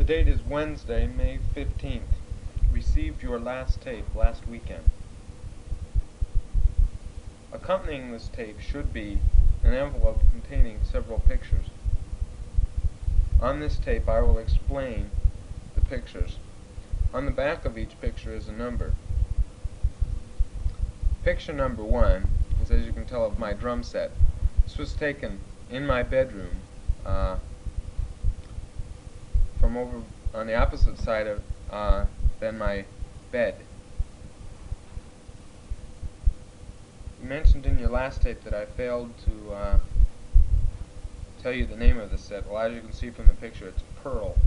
date is Wednesday, May 15th. Received your last tape last weekend. Accompanying this tape should be an envelope containing several pictures. On this tape I will explain the pictures. On the back of each picture is a number. Picture number 1 is, as you can tell, of my drum set. This was taken in my bedroom from over on the opposite side of than my bed. You mentioned in your last tape that I failed to tell you the name of the set. Well, as you can see from the picture, it's Pearl.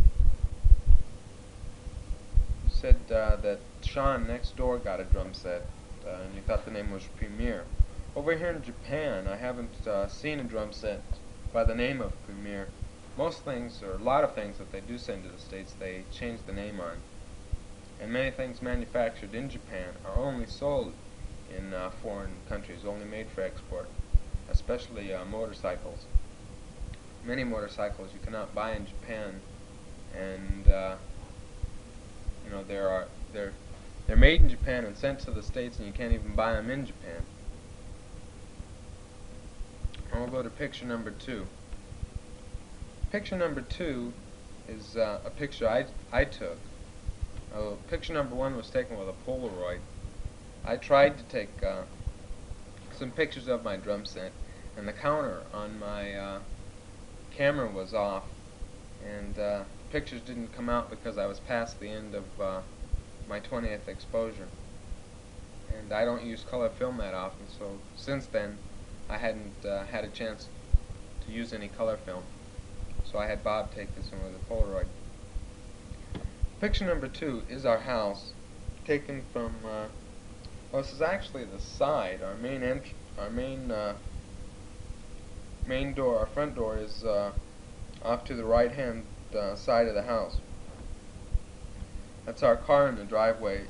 You said that Sean next door got a drum set, and you thought the name was Premier. Over here in Japan, I haven't seen a drum set by the name of Premier. Most things, or a lot of things that they do send to the States, they change the name on. And many things manufactured in Japan are only sold in foreign countries, only made for export, especially motorcycles. Many motorcycles you cannot buy in Japan, and you know, they're made in Japan and sent to the States, and you can't even buy them in Japan. And we'll go to picture number 2. Picture number 2 is a picture I took. Picture number 1 was taken with a Polaroid. I tried to take some pictures of my drum set, and the counter on my camera was off, and pictures didn't come out because I was past the end of my 20th exposure. And I don't use color film that often, so since then I hadn't had a chance to use any color film. So I had Bob take this one with a Polaroid. Picture number 2 is our house, taken from, well, this is actually the side. Our main door, our front door, is off to the right-hand side of the house. That's our car in the driveway.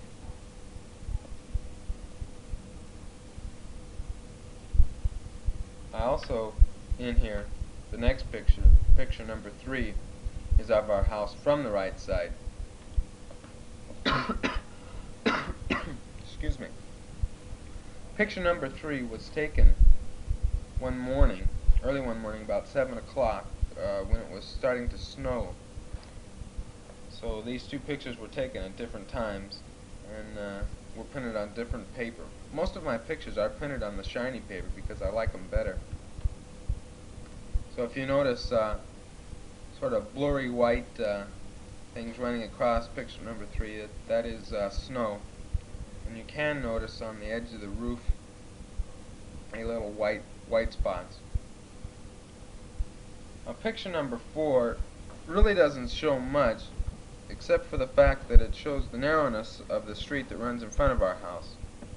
I also, in here, the next picture, picture number 3, is of our house from the right side. Excuse me. Picture number 3 was taken one morning, early one morning, about 7 o'clock, when it was starting to snow. So these two pictures were taken at different times, and were printed on different paper. Most of my pictures are printed on the shiny paper because I like them better. So if you notice sort of blurry white things running across picture number 3, that is snow. And you can notice on the edge of the roof a little white spots. Now picture number 4 really doesn't show much, except for the fact that it shows the narrowness of the street that runs in front of our house.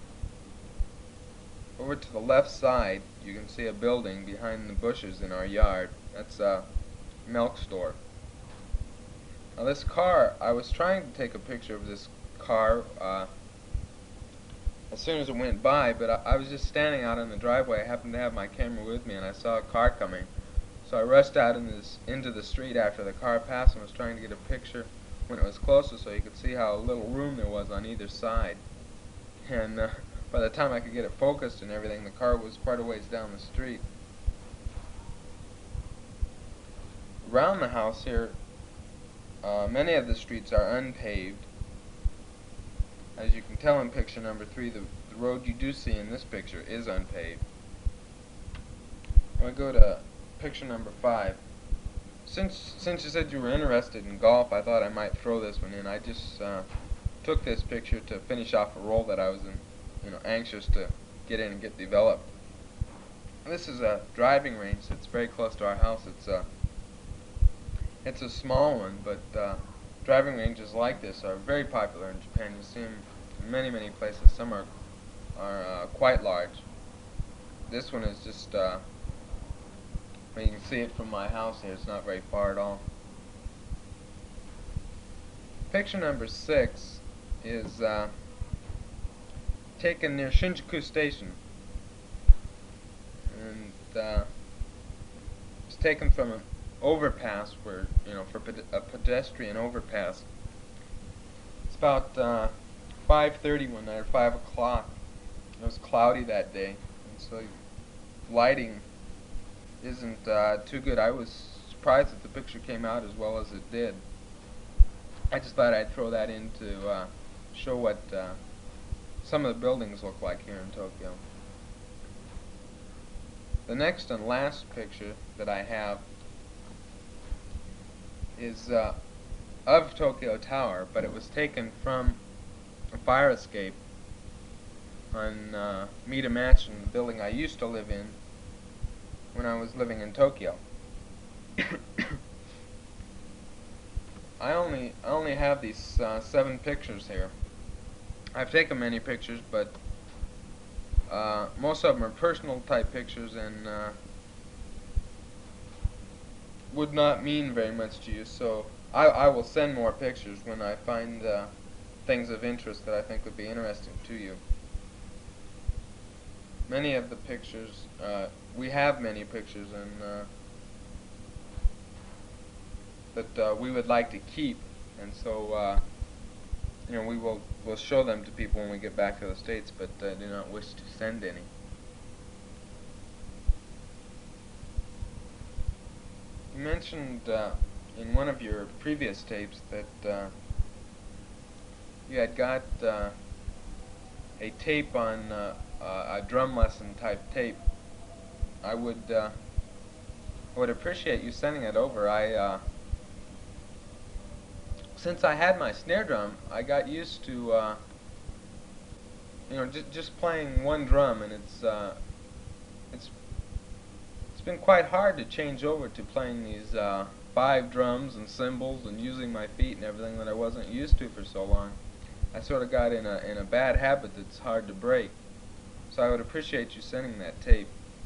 Over to the left side you can see a building behind the bushes in our yard. That's a milk store. Now this car, I was trying to take a picture of this car as soon as it went by, but I was just standing out in the driveway. I happened to have my camera with me, and I saw a car coming. So I rushed out into the street after the car passed and was trying to get a picture when it was closer so you could see how little room there was on either side. And by the time I could get it focused and everything, the car was quite a ways down the street. Around the house here, many of the streets are unpaved. As you can tell in picture number 3, the road you do see in this picture is unpaved. I'm going to go to picture number 5. Since you said you were interested in golf, I thought I might throw this one in. I just took this picture to finish off a role that I was anxious to get in and get developed. This is a driving range that's very close to our house. It's a small one, but driving ranges like this are very popular in Japan. You see them in many places. Some are quite large. This one is just, well, you can see it from my house here. It's not very far at all. Picture number 6 is taken near Shinjuku Station, and it's taken from overpass where, for a pedestrian overpass. It's about 5:30 one night, or 5 o'clock. It was cloudy that day, and so lighting isn't too good. I was surprised that the picture came out as well as it did. I just thought I'd throw that in to show what some of the buildings look like here in Tokyo. The next and last picture that I have is of Tokyo Tower, but it was taken from a fire escape on Mita Mansion, the building I used to live in when I was living in Tokyo. I only have these 7 pictures here. I've taken many pictures, but most of them are personal type pictures and would not mean very much to you, so I will send more pictures when I find things of interest that I think would be interesting to you. Many of the pictures, we have many pictures and that we would like to keep, and so we'll show them to people when we get back to the States, but do not wish to send any. You mentioned in one of your previous tapes that you had got a tape on a drum lesson type tape. I would appreciate you sending it over. Since I had my snare drum, I got used to just playing one drum, and it's been quite hard to change over to playing these 5 drums and cymbals and using my feet and everything that I wasn't used to for so long. I sort of got in a bad habit that's hard to break. So I would appreciate you sending that tape.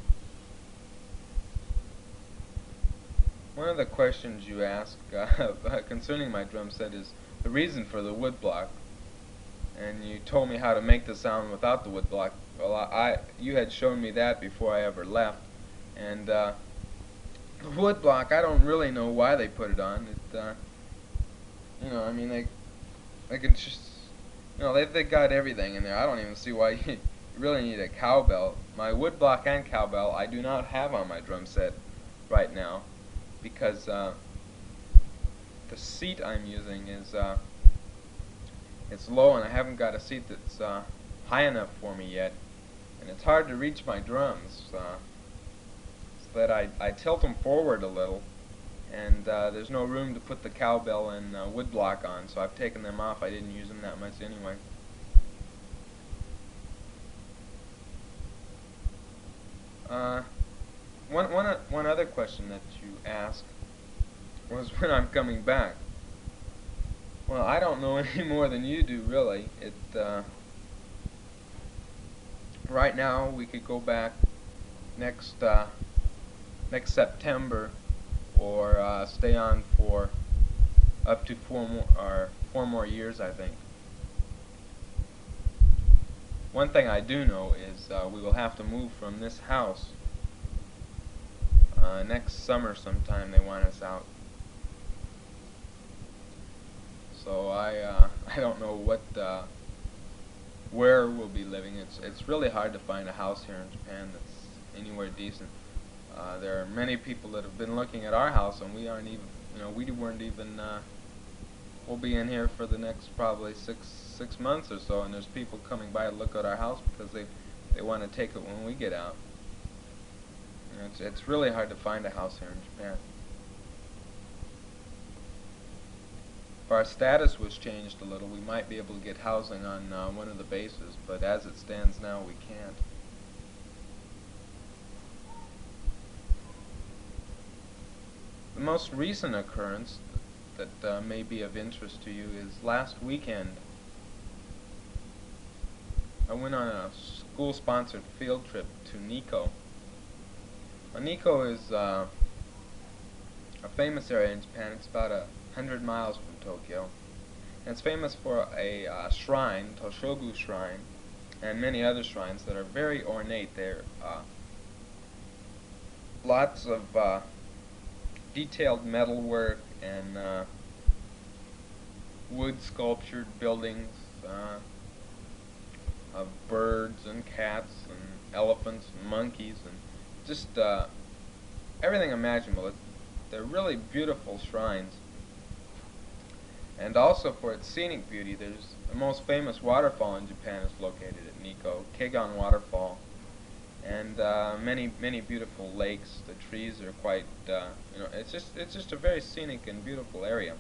One of the questions you asked concerning my drum set is the reason for the woodblock, and you told me how to make the sound without the woodblock. Well, you had shown me that before I ever left, and the woodblock, I don't really know why they put it on. I mean, they can just, they got everything in there. I don't even see why you really need a cowbell. My woodblock and cowbell I do not have on my drum set right now, because the seat I'm using is it's low, and I haven't got a seat that's high enough for me yet, and it's hard to reach my drums, so that I tilt them forward a little, and there's no room to put the cowbell and woodblock on, so I've taken them off. I didn't use them that much anyway. One other question that you asked was when I'm coming back. Well, I don't know any more than you do, really. Right now we could go back next September, or stay on for up to 4 more years, I think. One thing I do know is we will have to move from this house next summer sometime. They want us out, so I don't know where we'll be living. It's really hard to find a house here in Japan that's anywhere decent. There are many people that have been looking at our house, and we aren't even, we weren't even. We'll be in here for the next probably six months or so, and there's people coming by to look at our house because they want to take it when we get out. It's really hard to find a house here in Japan. If our status was changed a little, we might be able to get housing on one of the bases, but as it stands now, we can't. The most recent occurrence that may be of interest to you is last weekend. I went on a school-sponsored field trip to Nikko. Nikko is a famous area in Japan. It's about 100 miles from Tokyo. And it's famous for a shrine, Toshogu Shrine, and many other shrines that are very ornate. They're lots of detailed metalwork and wood sculptured buildings of birds and cats and elephants and monkeys and just everything imaginable. They're really beautiful shrines. And also for its scenic beauty, there's the most famous waterfall in Japan is located at Nikko, Kegon Waterfall, and many beautiful lakes. The trees are quite, it's just a very scenic and beautiful area.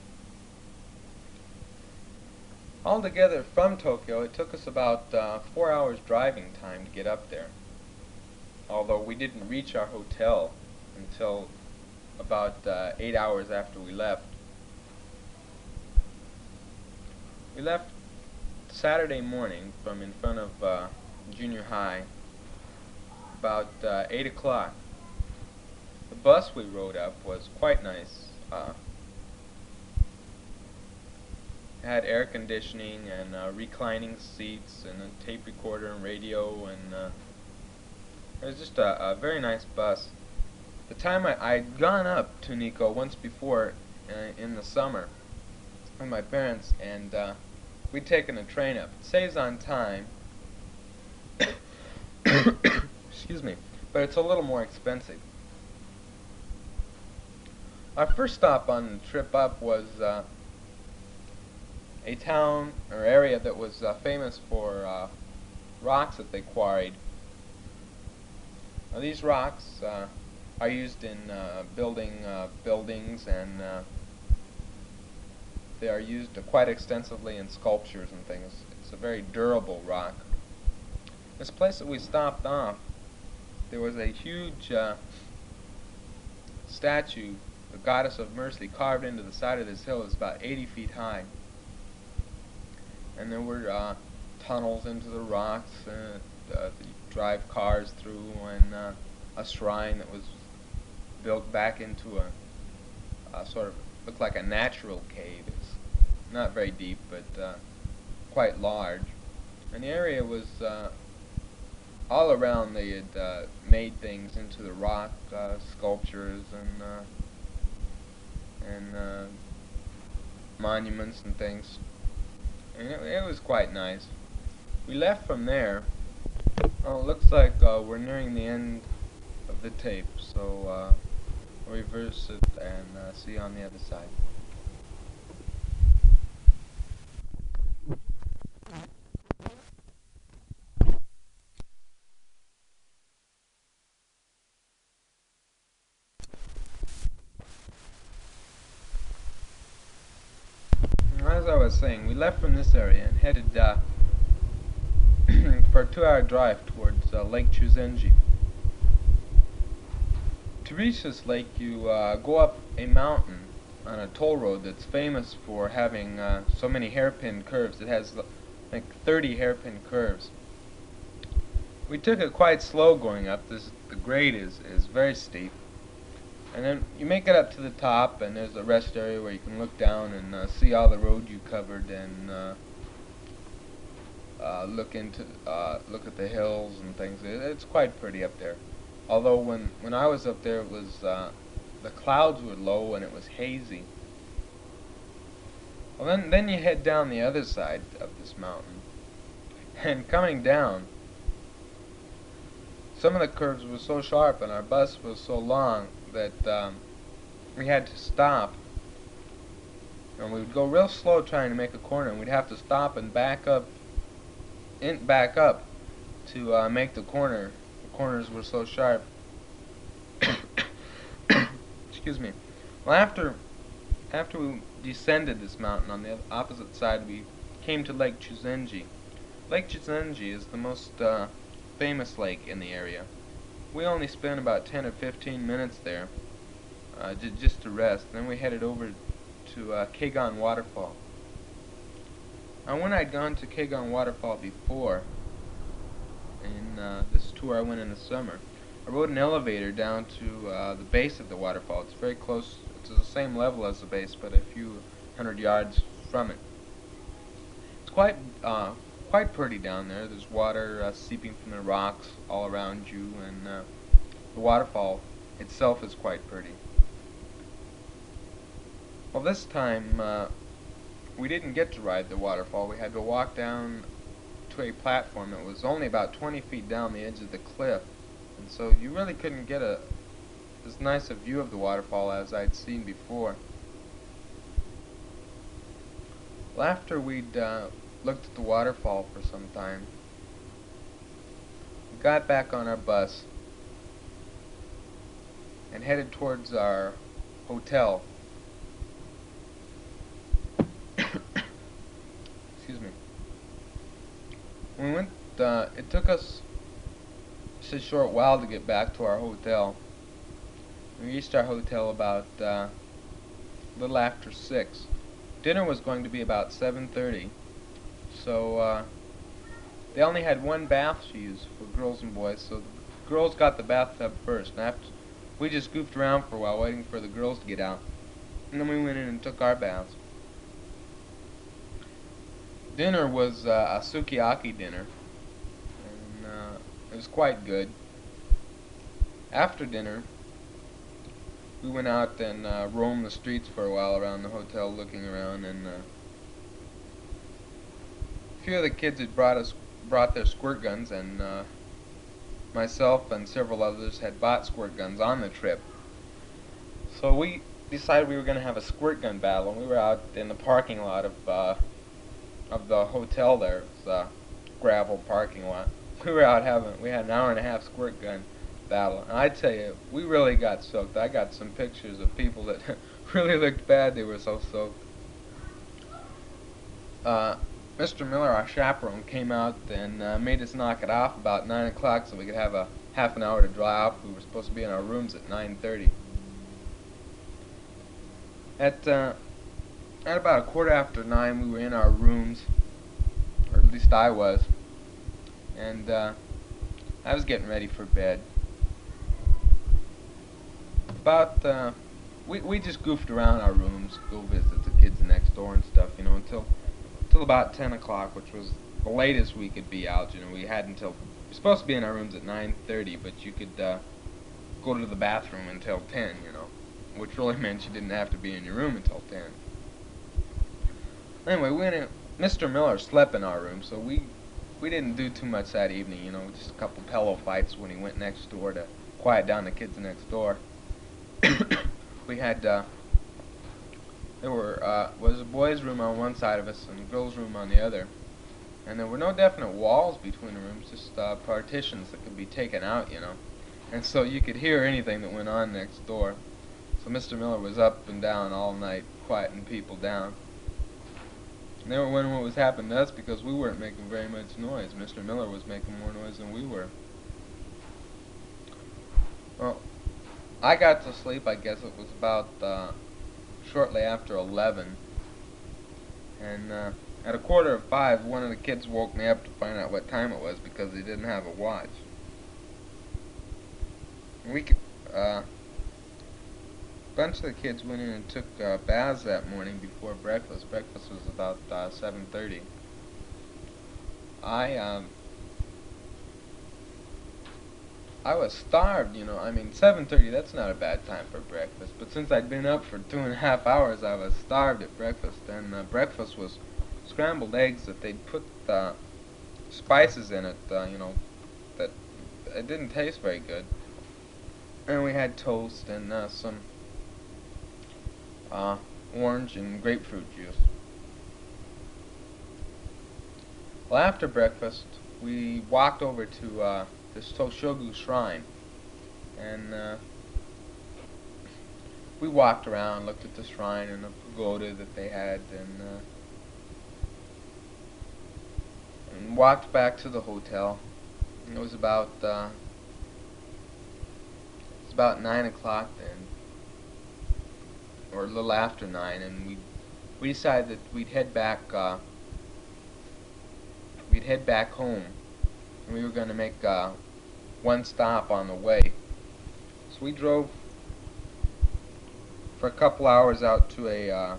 Altogether, from Tokyo, it took us about 4 hours driving time to get up there. Although we didn't reach our hotel until about 8 hours after we left. We left Saturday morning from in front of junior high about 8 o'clock. The bus we rode up was quite nice. It had air conditioning and reclining seats and a tape recorder and radio, and it was just a very nice bus. The time I'd gone up to Nikko once before in the summer with my parents, and we'd taken a train up. It saves on time, excuse me, but it's a little more expensive. Our first stop on the trip up was a town or area that was famous for rocks that they quarried. Now, these rocks are used in building buildings, and they are used quite extensively in sculptures and things. It's a very durable rock. This place that we stopped off, there was a huge statue, the Goddess of Mercy, carved into the side of this hill. It was about 80 feet high. And there were tunnels into the rocks to drive cars through, and a shrine that was built back into a sort of looked like a natural cave. It's not very deep, but quite large. And the area was all around. They had made things into the rock, sculptures and monuments and things. And it was quite nice. We left from there. Oh, it looks like we're nearing the end of the tape, so we'll reverse it and see you on the other side. As I was saying, we left from this area and headed for a 2-hour drive towards Lake Chuzenji. To reach this lake, you go up a mountain on a toll road that's famous for having so many hairpin curves. It has like 30 hairpin curves. We took it quite slow going up. The grade is very steep. And then you make it up to the top, and there's a rest area where you can look down and see all the road you covered, and look at the hills and things. It's quite pretty up there. Although when I was up there, it was the clouds were low and it was hazy. Well, then you head down the other side of this mountain, and coming down, some of the curves were so sharp and our bus was so long that we had to stop, and we would go real slow trying to make a corner, and we'd have to stop and back up to make the corner. The corners were so sharp. Excuse me. Well, after we descended this mountain, on the opposite side we came to Lake Chuzenji. Lake Chuzenji is the most famous lake in the area. We only spent about 10 or 15 minutes there just to rest. Then we headed over to Kegon Waterfall. Now, when I'd gone to Kegon Waterfall before, in this tour I went in the summer, I rode an elevator down to the base of the waterfall. It's very close. It's at the same level as the base, but a few hundred yards from it. It's quite pretty down there. There's water seeping from the rocks all around you, and the waterfall itself is quite pretty. Well, this time we didn't get to ride the waterfall. We had to walk down to a platform that was only about 20 feet down the edge of the cliff, and so you really couldn't get as nice a view of the waterfall as I'd seen before. Well, after we'd looked at the waterfall for some time, we got back on our bus and headed towards our hotel. Excuse me. When we went, it took us just a short while to get back to our hotel. We reached our hotel about a little after 6. Dinner was going to be about 7:30, so they only had one bath to use for girls and boys, so the girls got the bathtub first. And after we just goofed around for a while waiting for the girls to get out, and then we went in and took our baths. Dinner was a sukiyaki dinner, and it was quite good. After dinner, we went out and roamed the streets for a while around the hotel, looking around, and a few of the kids had brought their squirt guns, and myself and several others had bought squirt guns on the trip. So we decided we were going to have a squirt gun battle, and we were out in the parking lot of the hotel there. It was a gravel parking lot. We had an hour and a half squirt gun battle, and I tell you, we really got soaked. I got some pictures of people that really looked bad. They were so soaked. Mr. Miller, our chaperone, came out and made us knock it off about 9 o'clock so we could have a half an hour to dry off. We were supposed to be in our rooms at 9:30. At about a quarter after 9, we were in our rooms, or at least I was, and I was getting ready for bed. We just goofed around our rooms, go visit the kids next door and stuff, until about 10 o'clock, which was the latest we could be out. We had until, we were supposed to be in our rooms at 9:30, but you could go to the bathroom until 10, which really meant you didn't have to be in your room until 10. Anyway, Mr. Miller slept in our room, so we didn't do too much that evening, just a couple pillow fights when he went next door to quiet down the kids next door. We had, there was a boys' room on one side of us and a girls' room on the other, and there were no definite walls between the rooms, just partitions that could be taken out, and so you could hear anything that went on next door. So Mr. Miller was up and down all night, quieting people down. And they were wondering what was happening to us because we weren't making very much noise. Mr. Miller was making more noise than we were. Well, I got to sleep, I guess it was about shortly after 11. And at a quarter of 5, one of the kids woke me up to find out what time it was because he didn't have a watch. A bunch of the kids went in and took baths that morning before breakfast. Breakfast was about 7:30. I was starved, 7:30, that's not a bad time for breakfast. But since I'd been up for 2.5 hours, I was starved at breakfast. And breakfast was scrambled eggs that they'd put spices in it, that it didn't taste very good. And we had toast and some orange and grapefruit juice. Well, after breakfast, we walked over to this Toshogu shrine, and we walked around, looked at the shrine and the pagoda that they had, and walked back to the hotel. It was about 9 o'clock then, or a little after 9, and we decided that we'd head back home, and we were going to make one stop on the way. So we drove for a couple hours out to a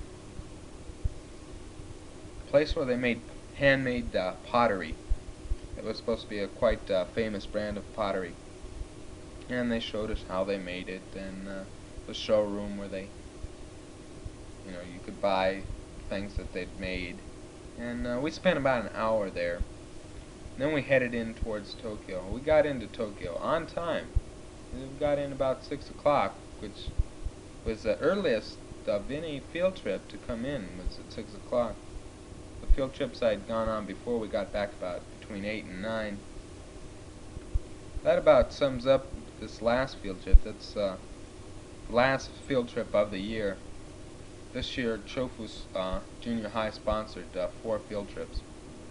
place where they made handmade pottery. It was supposed to be a quite famous brand of pottery, and they showed us how they made it, and the showroom where they You know, you could buy things that they'd made. And we spent about an hour there. Then we headed in towards Tokyo. We got into Tokyo on time. We got in about 6 o'clock, which was the earliest of any field trip to come in, was at 6 o'clock. The field trips I'd gone on before we got back about between 8 and 9. That about sums up this last field trip. That's the last field trip of the year. This year, Chofu's Junior High sponsored 4 field trips.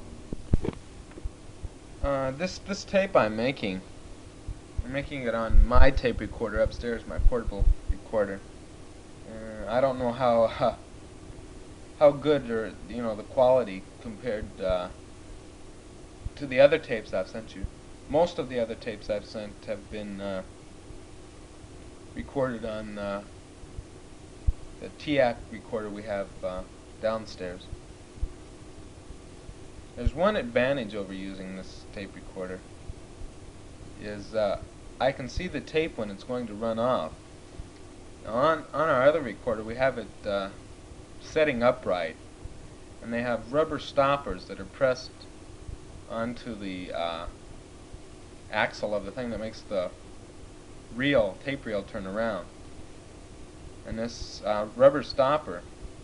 This tape I'm making it on my tape recorder upstairs, my portable recorder. I don't know how good, or the quality compared to the other tapes I've sent you. Most of the other tapes I've sent have been recorded on the TIAC recorder we have downstairs. There's one advantage over using this tape recorder, is I can see the tape when it's going to run off. Now on our other recorder we have it setting upright, and they have rubber stoppers that are pressed onto the axle of the thing that makes the tape reel turn around. And this rubber stopper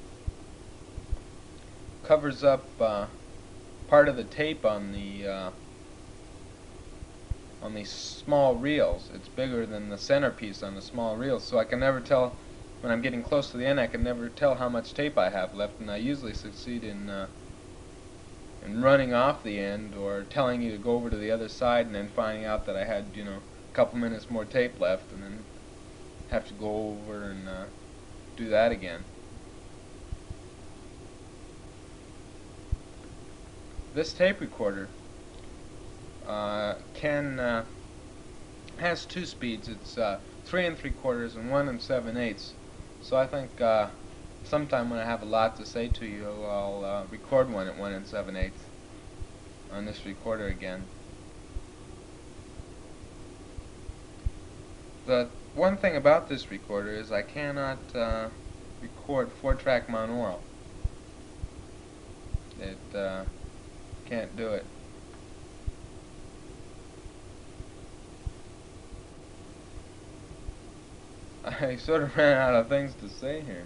covers up part of the tape on these small reels. It's bigger than the centerpiece on the small reels, so I can never tell when I'm getting close to the end. I can never tell how much tape I have left, and I usually succeed in running off the end, or telling you to go over to the other side and then finding out that I had a couple minutes more tape left, and then have to go over and do that again. This tape recorder has 2 speeds. It's 3 3/4 and 1 7/8. So I think sometime when I have a lot to say to you, I'll record one at 1 7/8 on this recorder again. The one thing about this recorder is I cannot record 4-track monaural. It can't do it. I sort of ran out of things to say here.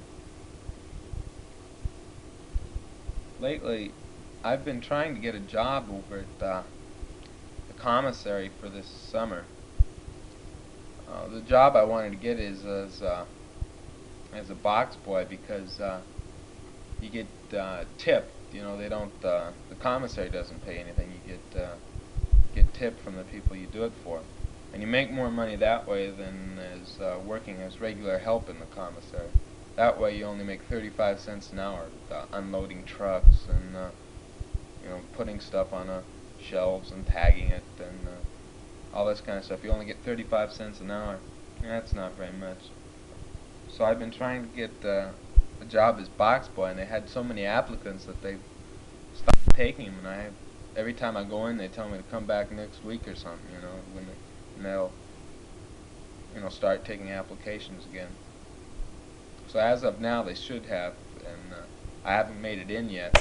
Lately, I've been trying to get a job over at the commissary for this summer. The job I wanted to get is as a box boy, because you get tipped. They don't. The commissary doesn't pay anything. You get tipped from the people you do it for, and you make more money that way than as working as regular help in the commissary. That way, you only make 35 cents an hour, unloading trucks and putting stuff on shelves and tagging it and all this kind of stuff. You only get 35 cents an hour. That's not very much. So I've been trying to get a job as box boy, and they had so many applicants that they stopped taking them. And every time I go in, they tell me to come back next week or something. And they'll start taking applications again. So as of now, they should have, and I haven't made it in yet.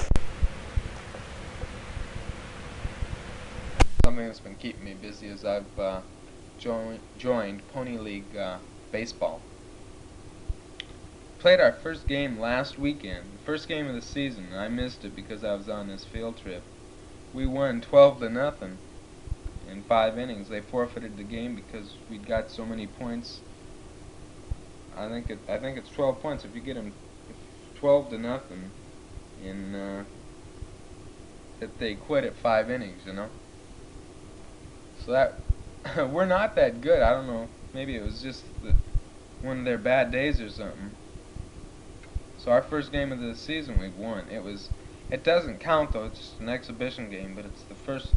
Something that's been keeping me busy is I've joined Pony League baseball. Played our first game last weekend, the first game of the season, and I missed it because I was on this field trip. We won 12-0 in 5 innings. They forfeited the game because we'd got so many points. I think it's 12 points if you get them 12-0 in if they quit at 5 innings, So that we're not that good. I don't know. Maybe it was just one of their bad days or something. So our first game of the season we won. It doesn't count though. It's just an exhibition game, but it's the first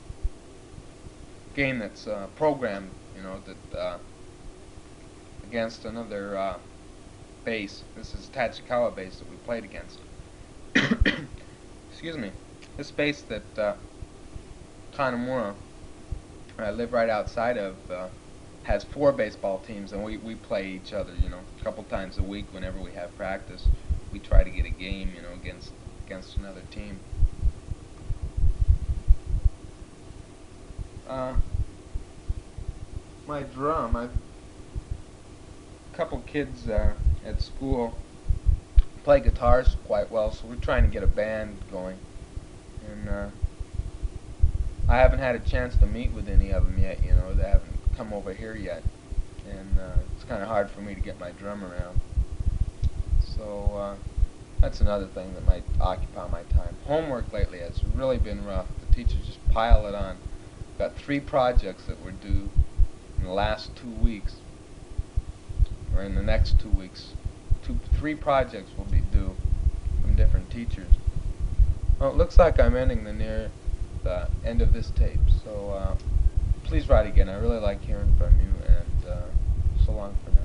game that's programmed, that against another base. This is Tachikawa base that we played against. Excuse me. This base that Kanemura, I live right outside of, has 4 baseball teams, and we play each other, a couple times a week whenever we have practice. we try to get a game, you know, against another team. My drum, a couple kids at school play guitars quite well, so we're trying to get a band going. And I haven't had a chance to meet with any of them yet, you know, they haven't come over here yet. And it's kind of hard for me to get my drum around. So that's another thing that might occupy my time. Homework lately has really been rough. The teachers just pile it on. Got 3 projects that were due in the last 2 weeks, or in the next 2 weeks. 3 projects will be due from different teachers. Well, it looks like I'm ending near the end of this tape, so please write again. I really like hearing from you, and so long for now.